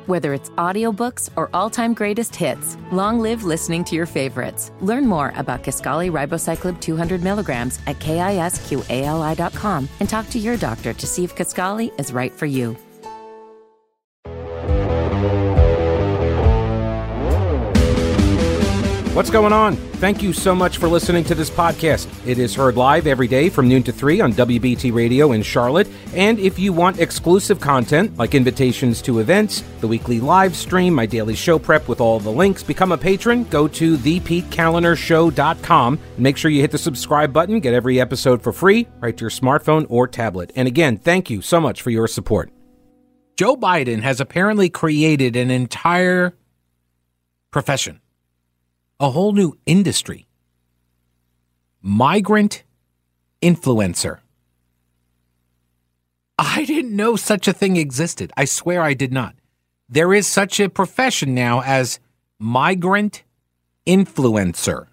Whether it's audiobooks or all-time greatest hits, long live listening to your favorites. Learn more about Kisqali Ribociclib 200 milligrams at KISQALI.com and talk to your doctor to see if Kisqali is right for you. What's going on? Thank you so much for listening to this podcast. It is heard live every day from noon to 3 on WBT Radio in Charlotte. And if you want exclusive content like invitations to events, the weekly live stream, my daily show prep with all the links, become a patron, go to thepetekalinershow.com and make sure you hit the subscribe button. Get every episode for free right to your smartphone or tablet. And again, thank you so much for your support. Joe Biden has apparently created an entire profession. A whole new industry. Migrant influencer. I didn't know such a thing existed. I swear I did not. There is such a profession now as migrant influencer.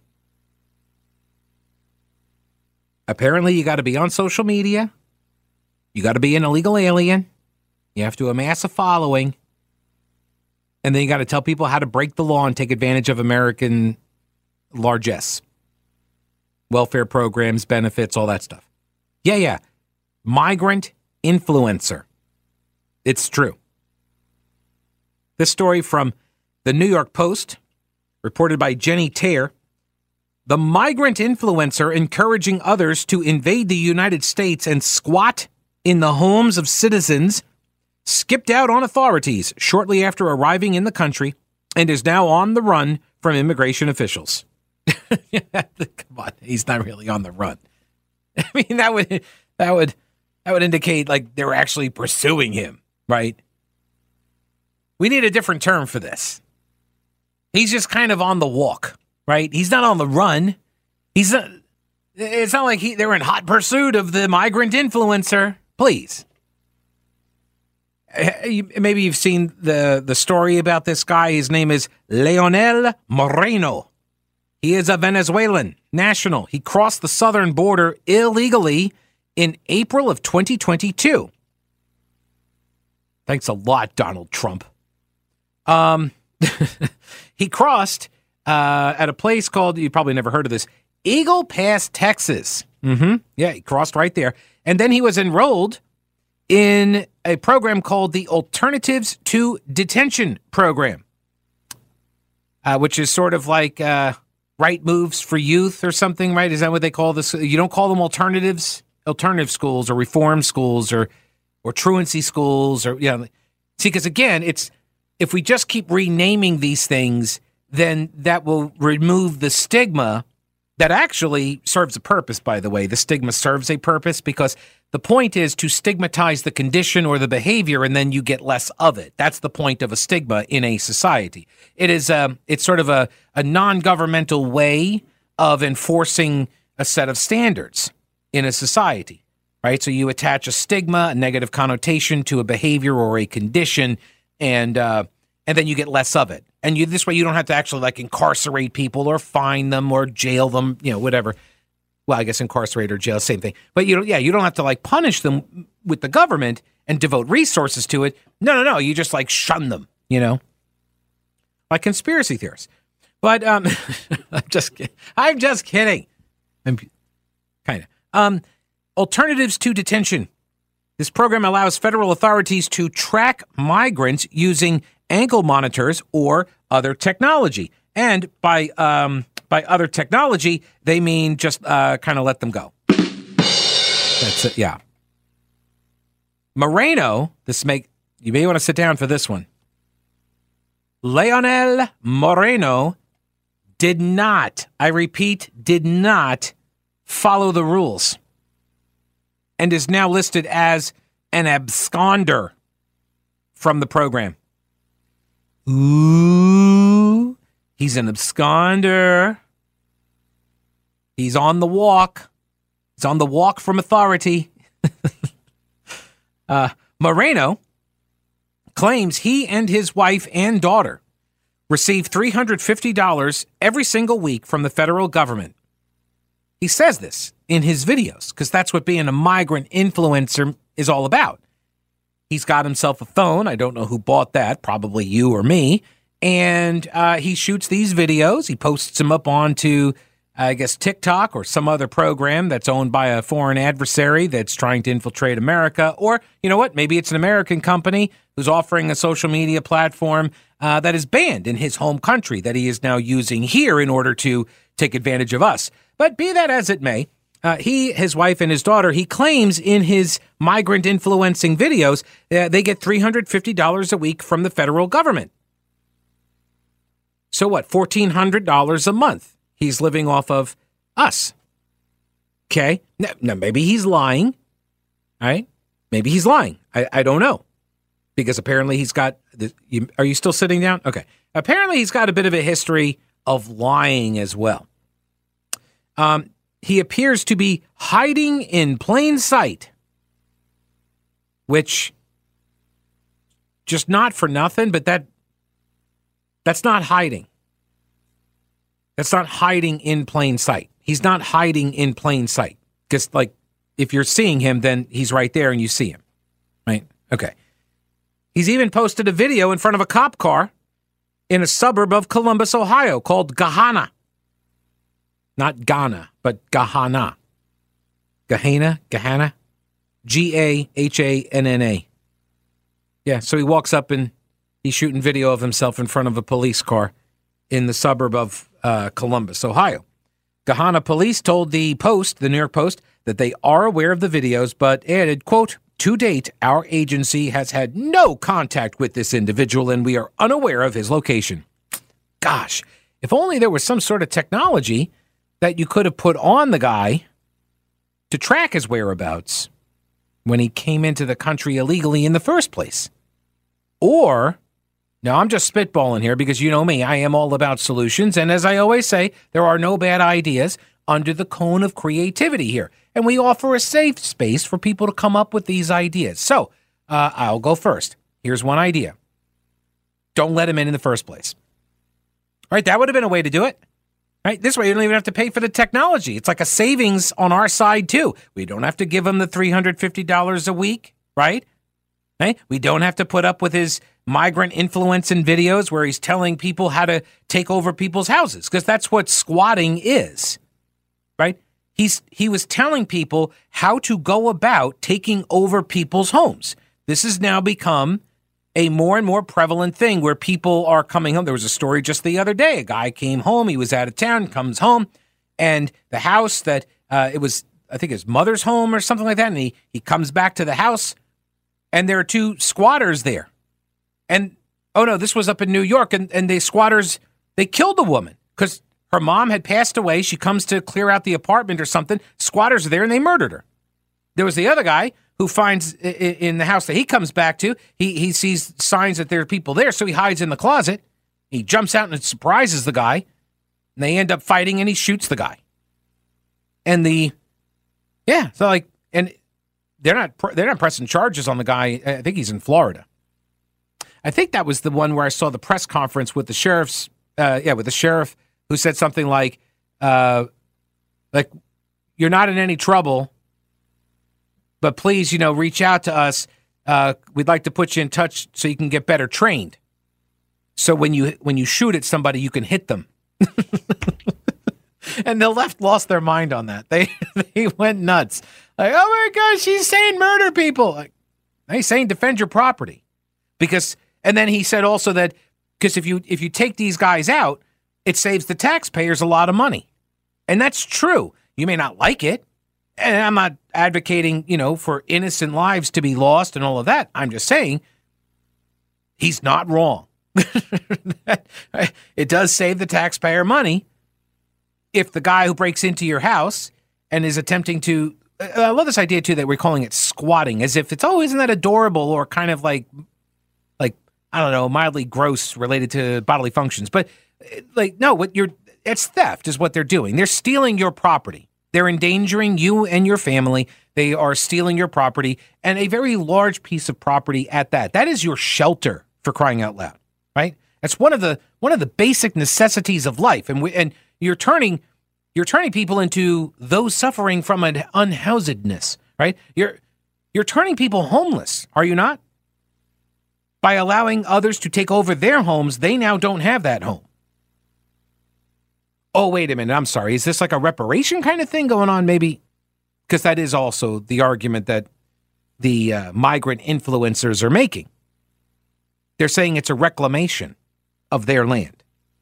Apparently, you got to be on social media. You got to be an illegal alien. You have to amass a following. And then you got to tell people how to break the law and take advantage of American largesse. Welfare programs, benefits, all that stuff. Yeah. Migrant influencer. It's true. This story from the New York Post, reported by Jenny Tair. The migrant influencer encouraging others to invade the United States and squat in the homes of citizens skipped out on authorities shortly after arriving in the country and is now on the run from immigration officials. Come on, he's not really on the run. I mean, that would indicate like they were actually pursuing him, right? We need a different term for this. He's just kind of on the walk, right? He's not on the run. It's not like they're in hot pursuit of the migrant influencer. Please. Maybe you've seen the story about this guy. His name is Leonel Moreno. He is a Venezuelan national. He crossed the southern border illegally in April of 2022. Thanks a lot, Donald Trump. He crossed at a place called, you probably never heard of this, Eagle Pass, Texas. Yeah, he crossed right there. And then he was enrolled in a program called the Alternatives to Detention Program, which is sort of like Right Moves for Youth or something, right? Is that what they call this? You don't call them alternative schools or reform schools or truancy schools or, see, because again, if we just keep renaming these things, then that will remove the stigma that actually serves a purpose, by the way. The stigma serves a purpose because the point is to stigmatize the condition or the behavior, and then you get less of it. That's the point of a stigma in a society. It's sort of a non-governmental way of enforcing a set of standards in a society, right? So you attach a stigma, a negative connotation to a behavior or a condition, and then you get less of it. And this way you don't have to actually like incarcerate people or fine them or jail them, whatever. Well, I guess incarcerate or jail, same thing. But you don't have to like punish them with the government and devote resources to it. No. You just like shun them, like conspiracy theorists. But I'm just kidding. I'm kind of. Alternatives to Detention. This program allows federal authorities to track migrants using ankle monitors or other technology. And by other technology, they mean just kind of let them go. That's it, yeah. Moreno, you may want to sit down for this one. Leonel Moreno did not, I repeat, did not follow the rules and is now listed as an absconder from the program. Ooh, he's an absconder. He's on the walk. He's on the walk from authority. Moreno claims he and his wife and daughter receive $350 every single week from the federal government. He says this in his videos because that's what being a migrant influencer is all about. He's got himself a phone. I don't know who bought that, probably you or me. And he shoots these videos. He posts them up onto, I guess, TikTok or some other program that's owned by a foreign adversary that's trying to infiltrate America. Or, you know what, maybe it's an American company who's offering a social media platform that is banned in his home country that he is now using here in order to take advantage of us. But be that as it may, he, his wife, and his daughter, he claims in his migrant influencing videos, they get $350 a week from the federal government. So what, $1,400 a month he's living off of us. Okay? Now maybe he's lying, right? Maybe he's lying. I don't know. Because apparently he's got, are you still sitting down? Okay. Apparently he's got a bit of a history of lying as well. He appears to be hiding in plain sight, which, just not for nothing, but that's not hiding. That's not hiding in plain sight. He's not hiding in plain sight. Because, like, if you're seeing him, then he's right there and you see him. Right? Okay. He's even posted a video in front of a cop car in a suburb of Columbus, Ohio, called Gahanna. Not Ghana, but Gahanna. Gahanna? Gahanna. Yeah, so he walks up and he's shooting video of himself in front of a police car in the suburb of Columbus, Ohio. Gahanna police told the Post, the New York Post, that they are aware of the videos, but added, quote, "To date, our agency has had no contact with this individual and we are unaware of his location." Gosh, if only there was some sort of technology that you could have put on the guy to track his whereabouts when he came into the country illegally in the first place. Or, now I'm just spitballing here because you know me, I am all about solutions. And as I always say, there are no bad ideas under the cone of creativity here. And we offer a safe space for people to come up with these ideas. So I'll go first. Here's one idea. Don't let him in the first place. All right, that would have been a way to do it. Right? This way, you don't even have to pay for the technology. It's like a savings on our side, too. We don't have to give him the $350 a week, right? Right? We don't have to put up with his migrant influence in videos where he's telling people how to take over people's houses, because that's what squatting is, right? He was telling people how to go about taking over people's homes. This has now become a more and more prevalent thing where people are coming home. There was a story just the other day. A guy came home. He was out of town, comes home, and the house that it was, I think his mother's home or something like that, and he comes back to the house, and there are two squatters there. And, oh no, this was up in New York, and the squatters, they killed the woman because her mom had passed away. She comes to clear out the apartment or something. Squatters are there, and they murdered her. There was the other guy who finds in the house that he comes back to, he sees signs that there are people there, so he hides in the closet. He jumps out and surprises the guy, and they end up fighting, and he shoots the guy. And so like, and they're not pressing charges on the guy. I think he's in Florida. I think that was the one where I saw the press conference with the sheriff who said something like, you're not in any trouble, but please, reach out to us. We'd like to put you in touch so you can get better trained. So when you shoot at somebody, you can hit them. And the left lost their mind on that. They went nuts. Like, oh my gosh, he's saying murder people. Like, he's saying defend your property. And then he said also that because if you take these guys out, it saves the taxpayers a lot of money. And that's true. You may not like it. And I'm not advocating, for innocent lives to be lost and all of that. I'm just saying he's not wrong. It does save the taxpayer money if the guy who breaks into your house and is attempting to, I love this idea too that we're calling it squatting, as if it's, isn't that adorable or kind of like, I don't know, mildly gross related to bodily functions. But no, it's theft is what they're doing. They're stealing your property. They're endangering you and your family. They are stealing your property, and a very large piece of property at that. That is your shelter, for crying out loud, right? That's one of the basic necessities of life, and you're turning people into those suffering from an unhousedness, right? You're turning people homeless, are you not? by allowing others to take over their homes, they now don't have that home. Oh, wait a minute. I'm sorry. Is this like a reparation kind of thing going on? Maybe because that is also the argument that the migrant influencers are making. They're saying it's a reclamation of their land.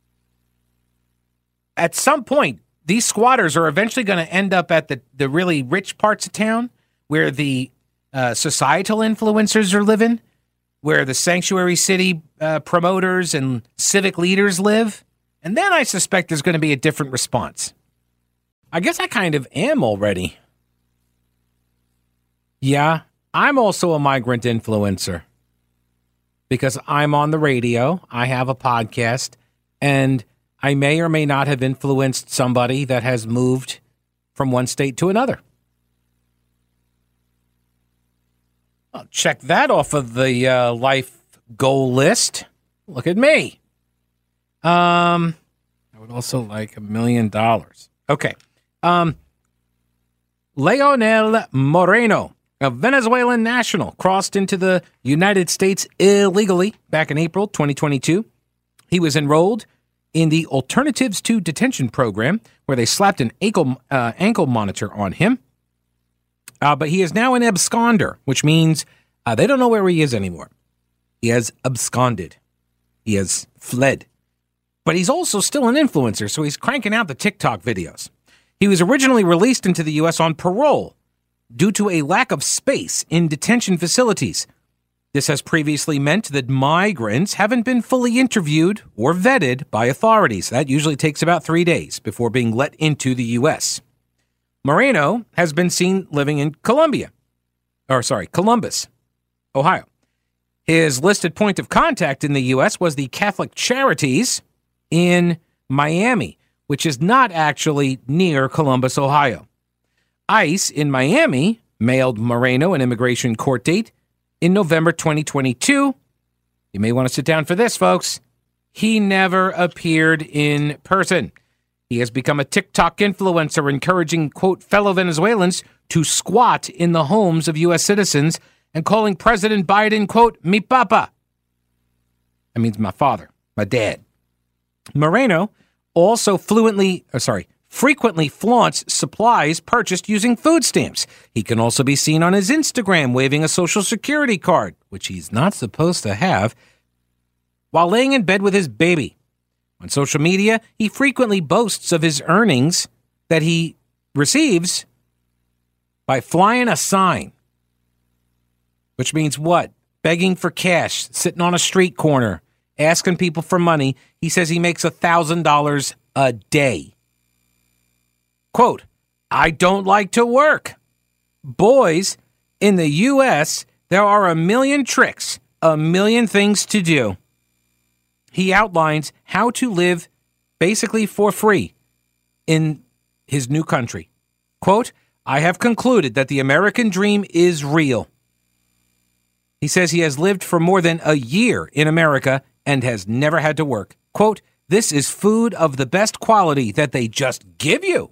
At some point, these squatters are eventually going to end up at the really rich parts of town where the societal influencers are living, where the sanctuary city promoters and civic leaders live. And then I suspect there's going to be a different response. I guess I kind of am already. Yeah, I'm also a migrant influencer because I'm on the radio, I have a podcast, and I may or may not have influenced somebody that has moved from one state to another. I'll check that off of the life goal list. Look at me. I would also like $1 million. Okay. Leonel Moreno, a Venezuelan national, crossed into the United States illegally back in April 2022. He was enrolled in the Alternatives to Detention program, where they slapped an ankle monitor on him. But he is now an absconder, which means they don't know where he is anymore. He has absconded. He has fled. But he's also still an influencer, so he's cranking out the TikTok videos. He was originally released into the U.S. on parole due to a lack of space in detention facilities. This has previously meant that migrants haven't been fully interviewed or vetted by authorities. That usually takes about 3 days before being let into the U.S. Moreno has been seen living in Columbus, Ohio. His listed point of contact in the U.S. was the Catholic Charities in Miami, which is not actually near Columbus, Ohio. ICE in Miami mailed Moreno an immigration court date in November 2022. You may want to sit down for this, folks. He never appeared in person. He has become a TikTok influencer encouraging, quote, fellow Venezuelans to squat in the homes of U.S. citizens and calling President Biden, quote, mi papa. That means my father, my dad. Moreno also frequently flaunts supplies purchased using food stamps. He can also be seen on his Instagram waving a Social Security card, which he's not supposed to have, while laying in bed with his baby. On social media, he frequently boasts of his earnings that he receives by flying a sign. Which means what? Begging for cash, sitting on a street corner, asking people for money. He says he makes $1,000 a day. Quote, I don't like to work. Boys, in the U.S., there are a million tricks, a million things to do. He outlines how to live basically for free in his new country. Quote, I have concluded that the American dream is real. He says he has lived for more than a year in America and has never had to work. Quote, this is food of the best quality that they just give you.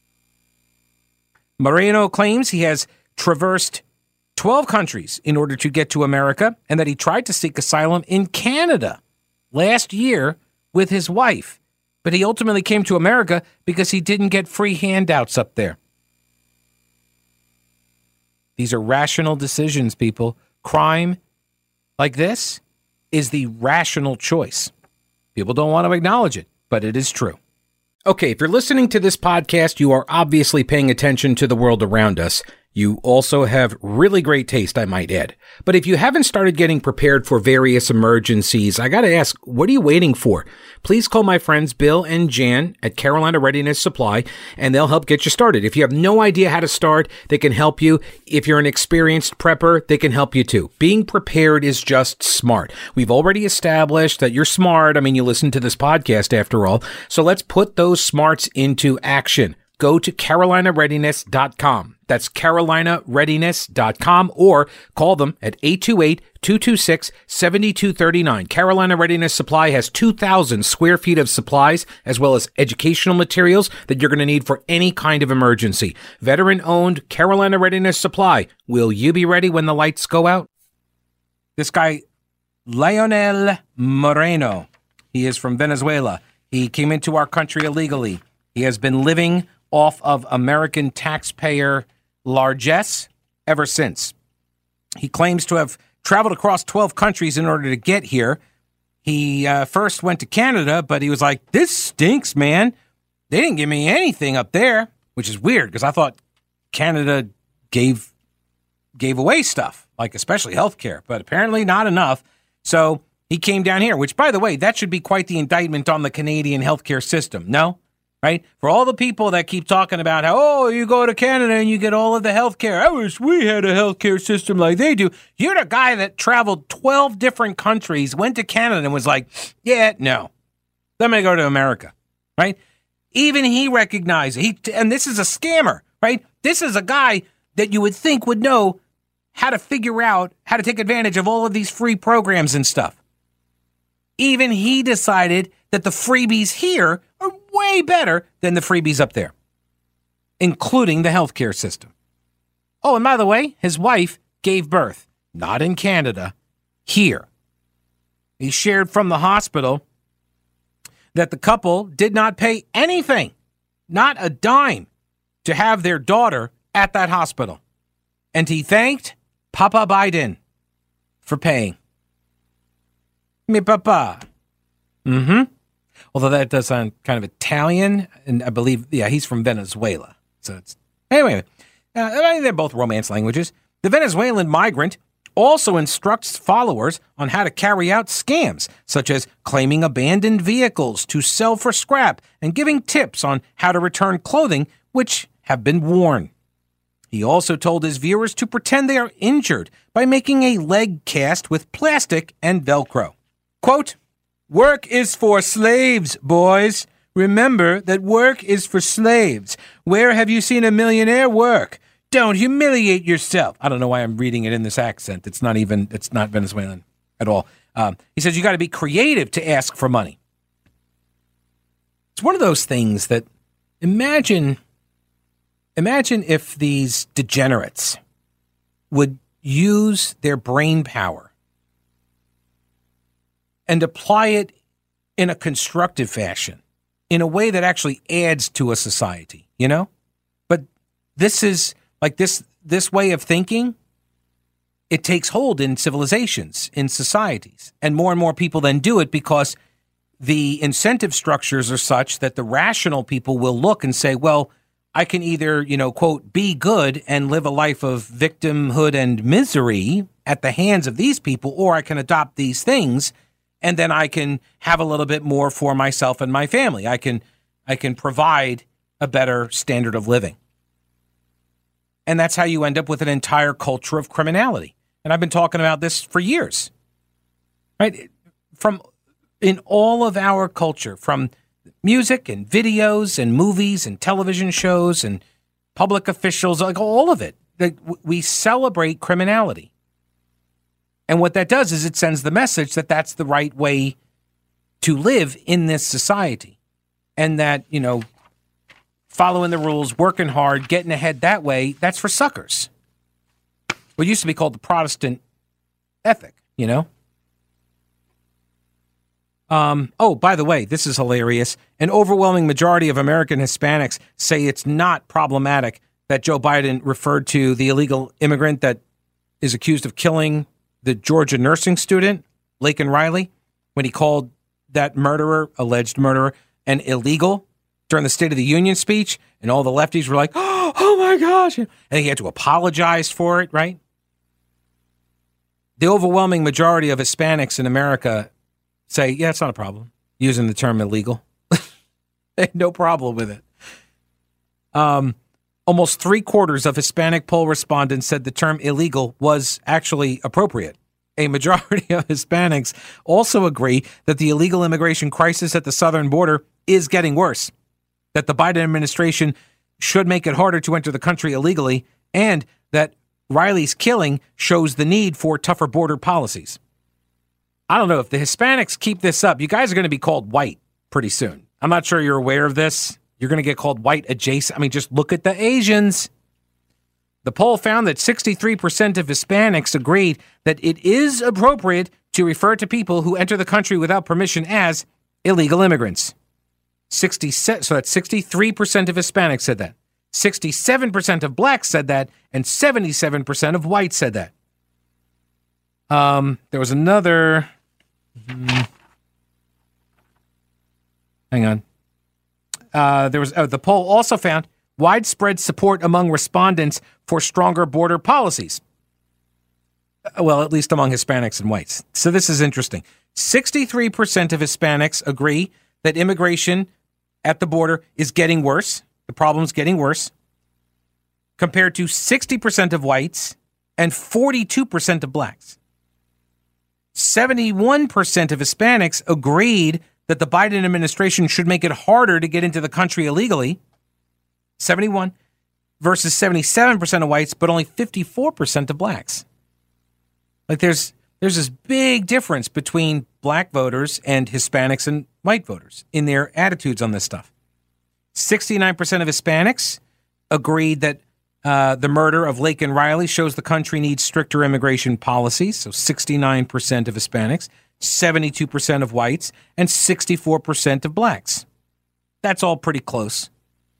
Moreno claims he has traversed 12 countries in order to get to America and that he tried to seek asylum in Canada last year with his wife. But he ultimately came to America because he didn't get free handouts up there. These are rational decisions, people. Crime like this is the rational choice. People don't want to acknowledge it, but it is true. Okay, if you're listening to this podcast, you are obviously paying attention to the world around us. You also have really great taste, I might add. But if you haven't started getting prepared for various emergencies, I got to ask, what are you waiting for? Please call my friends Bill and Jan at Carolina Readiness Supply, and they'll help get you started. If you have no idea how to start, they can help you. If you're an experienced prepper, they can help you too. Being prepared is just smart. We've already established that you're smart. I mean, you listen to this podcast after all. So let's put those smarts into action. Go to carolinareadiness.com. That's carolinareadiness.com or call them at 828-226-7239. Carolina Readiness Supply has 2,000 square feet of supplies as well as educational materials that you're going to need for any kind of emergency. Veteran-owned Carolina Readiness Supply. Will you be ready when the lights go out? This guy Leonel Moreno. He is from Venezuela. He came into our country illegally. He has been living off of American taxpayer largesse ever since. He claims to have traveled across 12 countries in order to get here. He first went to Canada, but he was like, this stinks, man. They didn't give me anything up there, which is weird because I thought Canada gave away stuff, like especially healthcare, but apparently not enough. So he came down here, which, by the way, that should be quite the indictment on the Canadian healthcare system. No? Right? For all the people that keep talking about how, oh, you go to Canada and you get all of the healthcare. I wish we had a healthcare system like they do. You're the guy that traveled 12 different countries, went to Canada and was like, yeah, no. I'm going to go to America. Right? Even he recognized it. And this is a scammer, right? This is a guy that you would think would know how to figure out how to take advantage of all of these free programs and stuff. Even he decided that the freebies here are way better than the freebies up there, including the healthcare system. Oh, and by the way, his wife gave birth, not in Canada, here. He shared from the hospital that the couple did not pay anything, not a dime, to have their daughter at that hospital. And he thanked Papa Biden for paying. Mi papa. Although that does sound kind of Italian, and I believe, yeah, he's from Venezuela. So it's, anyway, they're both Romance languages. The Venezuelan migrant also instructs followers on how to carry out scams, such as claiming abandoned vehicles to sell for scrap and giving tips on how to return clothing which have been worn. He also told his viewers to pretend they are injured by making a leg cast with plastic and Velcro. Quote, "Work is for slaves, boys. Remember that work is for slaves. Where have you seen a millionaire work? Don't humiliate yourself." I don't know why I'm reading it in this accent. It's not Venezuelan at all. He says you got to be creative to ask for money. It's one of those things that imagine if these degenerates would use their brain power and apply it in a constructive fashion, in a way that actually adds to a society, you know? But this is like this way of thinking, it takes hold in civilizations, in societies, and more people then do it because the incentive structures are such that the rational people will look and say, well, I can either, quote, be good and live a life of victimhood and misery at the hands of these people, or I can adopt these things and then I can have a little bit more for myself and my family. I can provide a better standard of living. And that's how you end up with an entire culture of criminality. And I've been talking about this for years, right? In all of our culture, from music and videos and movies and television shows and public officials, like all of it, we celebrate criminality. And what that does is it sends the message that that's the right way to live in this society. And that, following the rules, working hard, getting ahead that way, that's for suckers. What used to be called the Protestant ethic, Oh, by the way, this is hilarious. An overwhelming majority of American Hispanics say it's not problematic that Joe Biden referred to the illegal immigrant that is accused of killing the Georgia nursing student, Laken Riley, when he called that alleged murderer, an illegal during the State of the Union speech. And all the lefties were like, oh my gosh. And he had to apologize for it, right? The overwhelming majority of Hispanics in America say, yeah, it's not a problem, using the term illegal. They had no problem with it. Almost 3/4 of Hispanic poll respondents said the term illegal was actually appropriate. A majority of Hispanics also agree that the illegal immigration crisis at the southern border is getting worse, that the Biden administration should make it harder to enter the country illegally, and that Riley's killing shows the need for tougher border policies. I don't know, if the Hispanics keep this up, you guys are going to be called white pretty soon. I'm not sure you're aware of this. You're going to get called white adjacent. I mean, just look at the Asians. The poll found that 63% of Hispanics agreed that it is appropriate to refer to people who enter the country without permission as illegal immigrants. So that's 63% of Hispanics said that. 67% of blacks said that, and 77% of whites said that. There was another. Hang on. The poll also found widespread support among respondents for stronger border policies. Well, at least among Hispanics and whites. So this is interesting. 63% of Hispanics agree that immigration at the border is getting worse. The problem's getting worse. Compared to 60% of whites and 42% of blacks. 71% of Hispanics agreed that the Biden administration should make it harder to get into the country illegally. 71 versus 77% of whites, but only 54% of blacks. Like there's this big difference between black voters and Hispanics and white voters in their attitudes on this stuff. 69% of Hispanics agreed that the murder of Laken Riley shows the country needs stricter immigration policies. So 69% of Hispanics, 72% of whites, and 64% of blacks. That's all pretty close.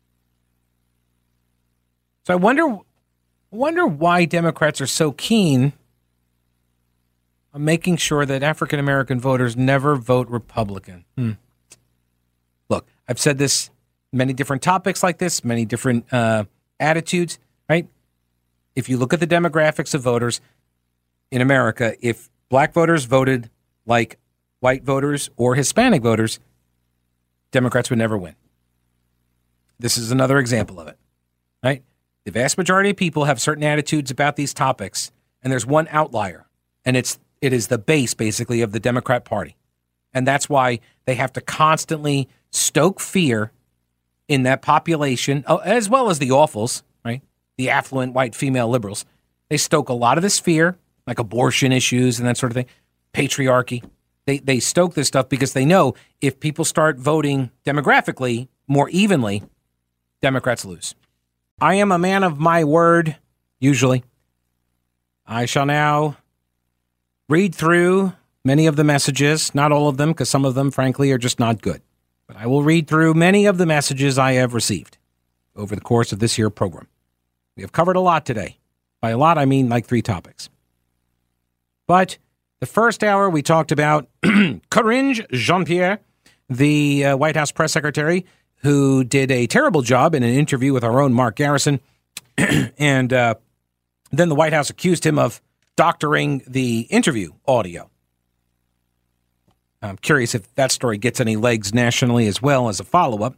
So I wonder why Democrats are so keen on making sure that African American voters never vote Republican. Look, I've said this, many different topics like this, many different attitudes, right? If you look at the demographics of voters in America, if black voters voted like white voters or Hispanic voters, Democrats would never win. This is another example of it, right? The vast majority of people have certain attitudes about these topics, and there's one outlier, and it is the base, basically, of the Democrat Party. And that's why they have to constantly stoke fear in that population, as well as the awfuls, right? The affluent white female liberals. They stoke a lot of this fear, like abortion issues and that sort of thing, patriarchy. They stoke this stuff because they know if people start voting demographically more evenly, Democrats lose. I am a man of my word, usually. I shall now read through many of the messages, not all of them, because some of them, frankly, are just not good. But I will read through many of the messages I have received over the course of this here program. We have covered a lot today. By a lot, I mean like 3 topics. But the first hour, we talked about Karine Jean-Pierre, the White House press secretary, who did a terrible job in an interview with our own Mark Garrison. And then the White House accused him of doctoring the interview audio. I'm curious if that story gets any legs nationally as well as a follow-up.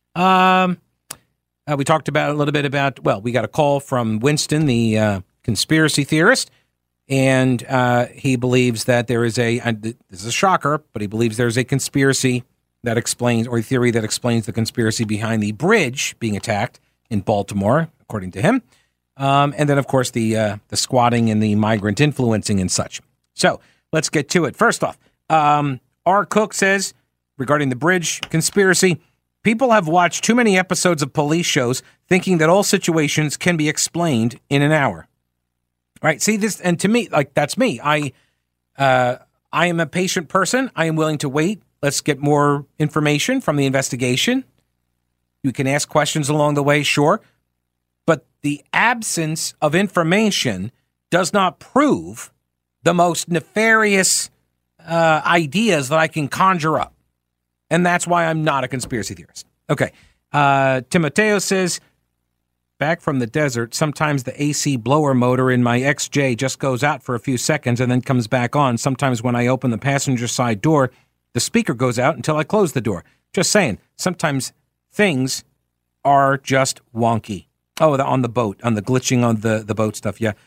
We talked about a little bit about, well, we got a call from Winston, the conspiracy theorist, and he believes that there is this is a shocker, but he believes there's a conspiracy that explains, or a theory that explains the conspiracy behind the bridge being attacked in Baltimore, according to him. And then, of course, the squatting and the migrant influencing and such. So let's get to it. First off, R. Cook says, regarding the bridge conspiracy, people have watched too many episodes of police shows thinking that all situations can be explained in an hour. Right? See this, and to me, like, that's me. I am a patient person. I am willing to wait. Let's get more information from the investigation. You can ask questions along the way, sure. But the absence of information does not prove the most nefarious ideas that I can conjure up. And that's why I'm not a conspiracy theorist. Okay. Timoteo says, back from the desert, sometimes the AC blower motor in my XJ just goes out for a few seconds and then comes back on. Sometimes when I open the passenger side door, the speaker goes out until I close the door. Just saying, sometimes things are just wonky. Oh, on the boat, on the glitching on the boat stuff, yeah.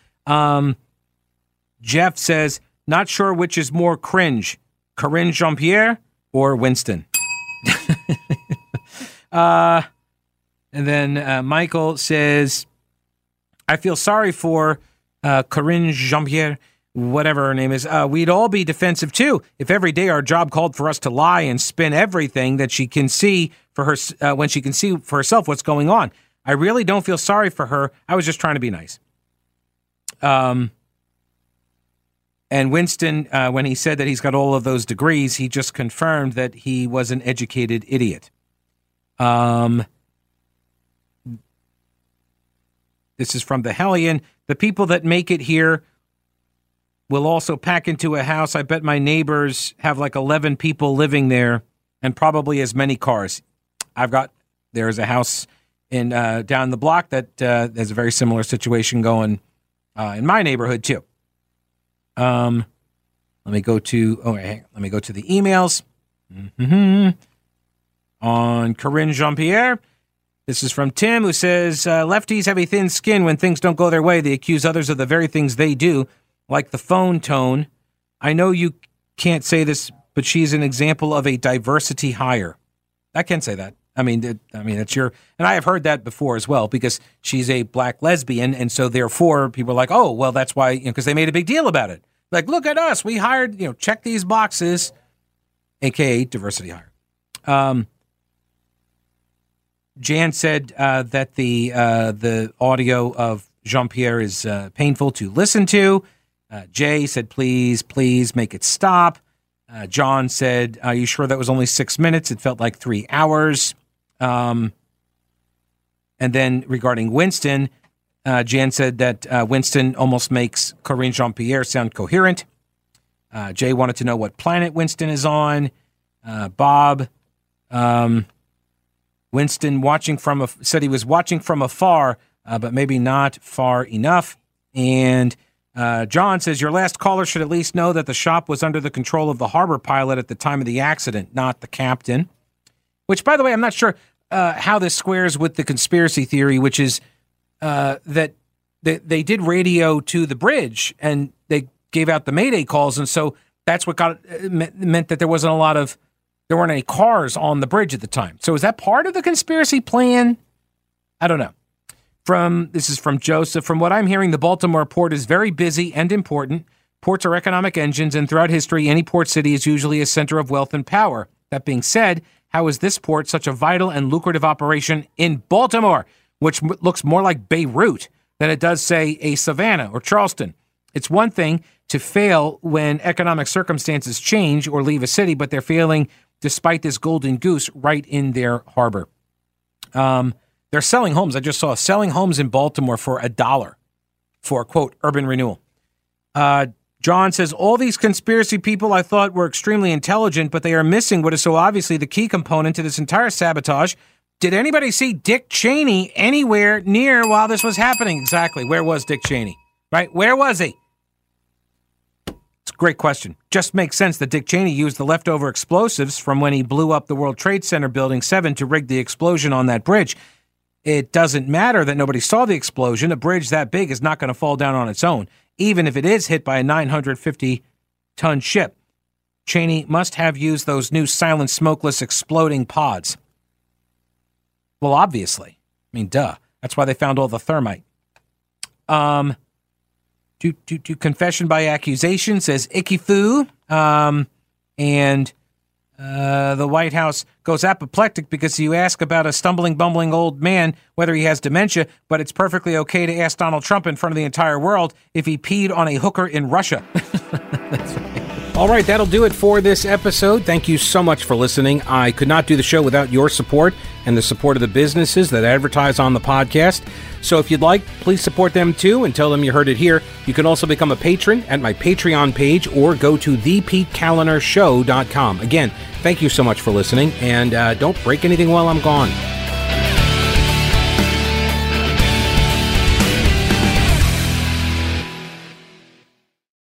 Jeff says, not sure which is more cringe, Karine Jean-Pierre or Winston. And then Michael says, I feel sorry for Karine Jean-Pierre, whatever her name is. We'd all be defensive, too, if every day our job called for us to lie and spin everything that she can see for her when she can see for herself what's going on. I really don't feel sorry for her. I was just trying to be nice. And Winston, when he said that he's got all of those degrees, he just confirmed that he was an educated idiot. This is from the Hellion. The people that make it here will also pack into a house. I bet my neighbors have like 11 people living there and probably as many cars. There's a house in down the block that has a very similar situation going in my neighborhood too. Let me go to the emails. On Corinne Jean-Pierre. This is from Tim, who says, lefties have a thin skin when things don't go their way. They accuse others of the very things they do, like the phone tone. I know you can't say this, but she's an example of a diversity hire. I can say that. I mean, that's and I have heard that before as well, because she's a black lesbian, and so therefore people are like, oh, well, that's why, because they made a big deal about it. Like, look at us, we hired, check these boxes, aka diversity hire. Jan said that the audio of Jean-Pierre is painful to listen to. Jay said, please make it stop. John said, are you sure that was only 6 minutes? It felt like 3 hours. And then regarding Winston, Jan said that Winston almost makes Corinne Jean-Pierre sound coherent. Jay wanted to know what planet Winston is on. Bob, Winston said he was watching from afar, but maybe not far enough. And John says, your last caller should at least know that the shop was under the control of the harbor pilot at the time of the accident, not the captain. Which, by the way, I'm not sure how this squares with the conspiracy theory, which is that they did radio to the bridge and they gave out the Mayday calls, and so that's what meant that there weren't any cars on the bridge at the time. So is that part of the conspiracy plan? I don't know. This is from Joseph. From what I'm hearing, the Baltimore port is very busy and important. Ports are economic engines, and throughout history, any port city is usually a center of wealth and power. That being said, how is this port such a vital and lucrative operation in Baltimore, which looks more like Beirut than it does, say, a Savannah or Charleston? It's one thing to fail when economic circumstances change or leave a city, but they're failing despite this golden goose right in their harbor. They're selling homes. I just saw selling homes in Baltimore for $1 for, quote, urban renewal. John says, all these conspiracy people I thought were extremely intelligent, but they are missing what is so obviously the key component to this entire sabotage. Did anybody see Dick Cheney anywhere near while this was happening? Exactly. Where was Dick Cheney? Right? Where was he? It's a great question. Just makes sense that Dick Cheney used the leftover explosives from when he blew up the World Trade Center Building 7 to rig the explosion on that bridge. It doesn't matter that nobody saw the explosion. A bridge that big is not going to fall down on its own, even if it is hit by a 950-ton ship. Cheney must have used those new silent, smokeless, exploding pods. Well, obviously. I mean, duh. That's why they found all the thermite. Confession by accusation, says Icky Foo. And the White House goes apoplectic because you ask about a stumbling, bumbling old man whether he has dementia, but it's perfectly okay to ask Donald Trump in front of the entire world if he peed on a hooker in Russia. That's right. All right, that'll do it for this episode. Thank you so much for listening. I could not do the show without your support and the support of the businesses that advertise on the podcast. So if you'd like, please support them too and tell them you heard it here. You can also become a patron at my Patreon page or go to thepetekalinershow.com. Again, thank you so much for listening, and don't break anything while I'm gone.